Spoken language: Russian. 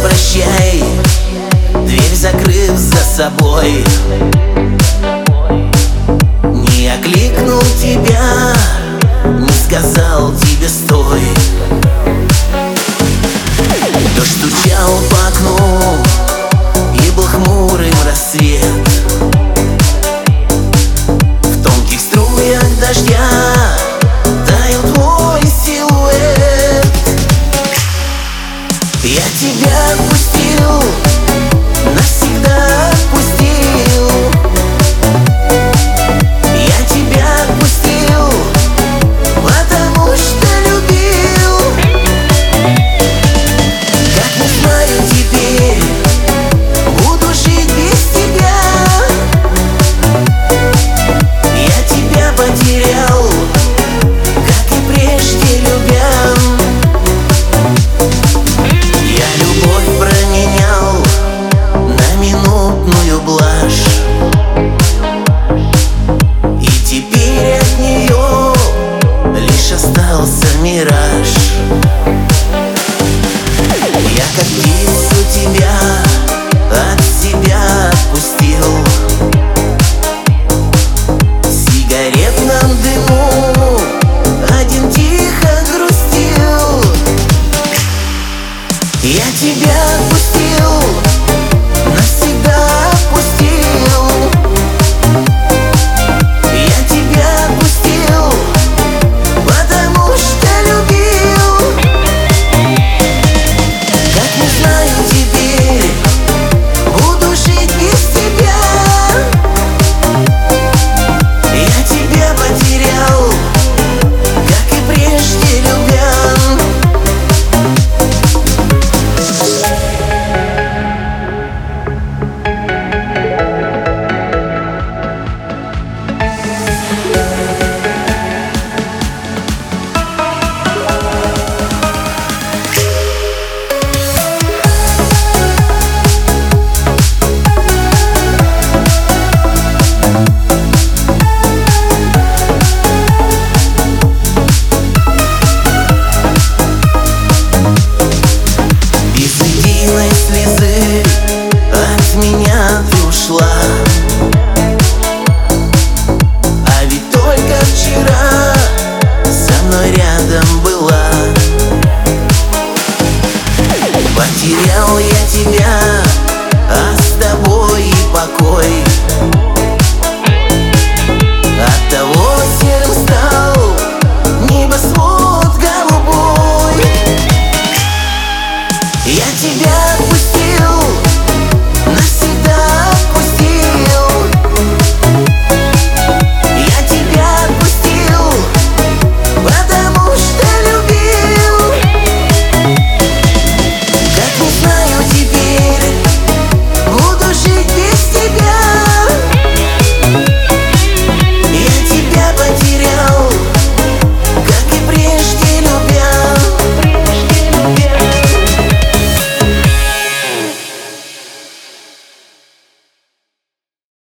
прощай, дверь закрыв за собой. Не окликнул тебя, не сказал тебе стой. Дождь стучал по окну, и был хмурым рассвет. В тонких струях дождя таял твой силуэт. Я тебя отпустил, навсегда отпустил. Я тебя отпустил, потому что любил. Как не знаю теперь, буду жить без тебя. Я тебя потерял, как и прежде любя. Я любовь променял на минутную блажь, и теперь от нее лишь остался мираж. Я как птицу тебя от себя отпустил. В сигаретном дыму один тихо грустил. Я тебя отпустил,